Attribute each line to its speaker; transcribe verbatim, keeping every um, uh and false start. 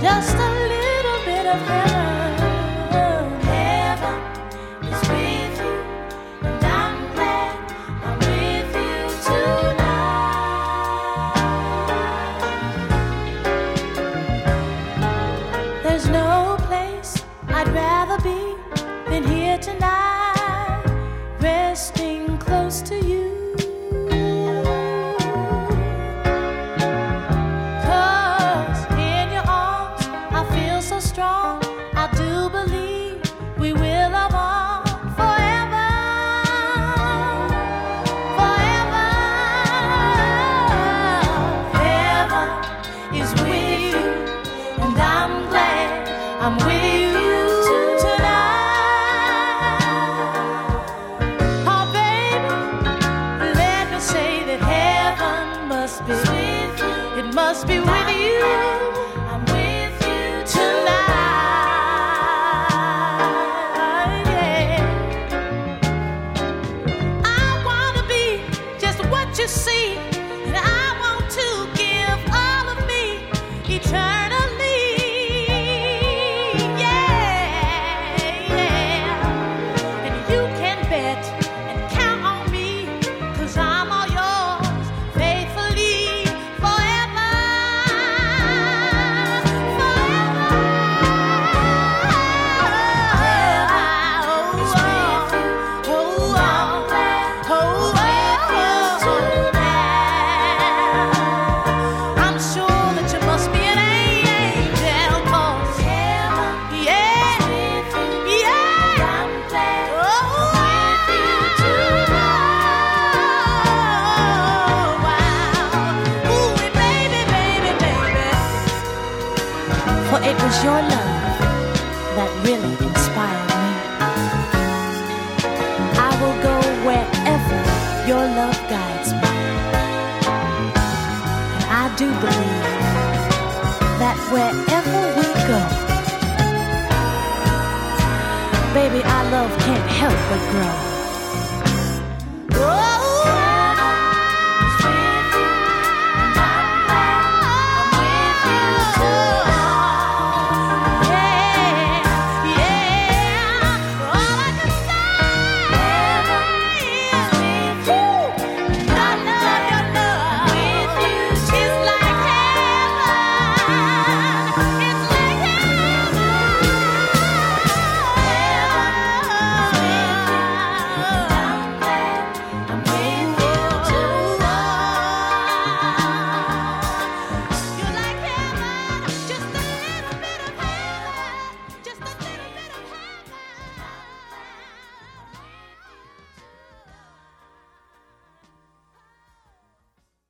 Speaker 1: just a little bit of heaven. Heaven is with you, and I'm glad I'm with you tonight. There's no place I'd rather be than here tonight, resting close to you. Strong, I do believe we will love on forever, forever. Heaven is with you, and I'm glad I'm with you tonight. Oh, baby, let me say that heaven must be with you. It must be with you. I'm with you tonight. You see, and I want to give all of me eternally. Yeah, yeah. And you can bet and count on me, 'cause I'm all yours faithfully forever, forever. Oh, oh, oh, oh, oh, oh. For it was your love that really inspired me. I will go wherever your love guides me. And I do believe that wherever we go, baby, our love can't help but grow. Oh!